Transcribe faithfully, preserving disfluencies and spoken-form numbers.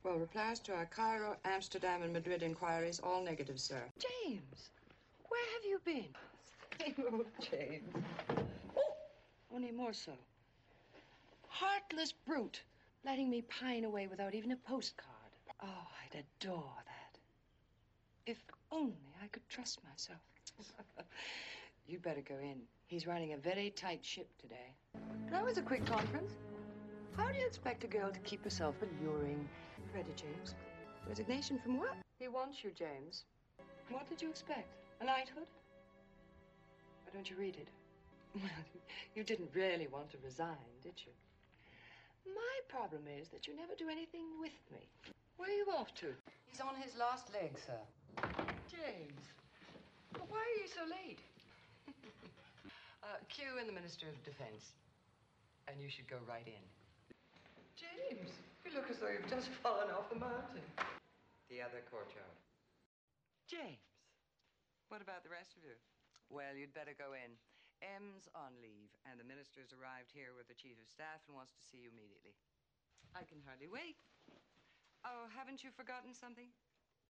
Well, replies to our Cairo, Amsterdam, and Madrid inquiries, all negative, sir. James, where have you been? Same old James. Oh, Only more so. Heartless brute, letting me pine away without even a postcard. Oh, I'd adore that. If only I could trust myself. You'd better go in. He's running a very tight ship today. That was a quick conference. How do you expect a girl to keep herself alluring? Read it, James. Resignation from what? He wants you, James. What did you expect? A knighthood? Why don't you read it? Well, you didn't really want to resign, did you? My problem is that you never do anything with me. Where are you off to? He's on his last leg, sir. James, well, why are you so late? uh, Q and the Minister of Defense. And you should go right in. James, you look as though you've just fallen off a mountain. The other courtyard. James. What about the rest of you? Well, you'd better go in. M's on leave, and the minister's arrived here with the chief of staff and wants to see you immediately. I can hardly wait. Oh, haven't you forgotten something?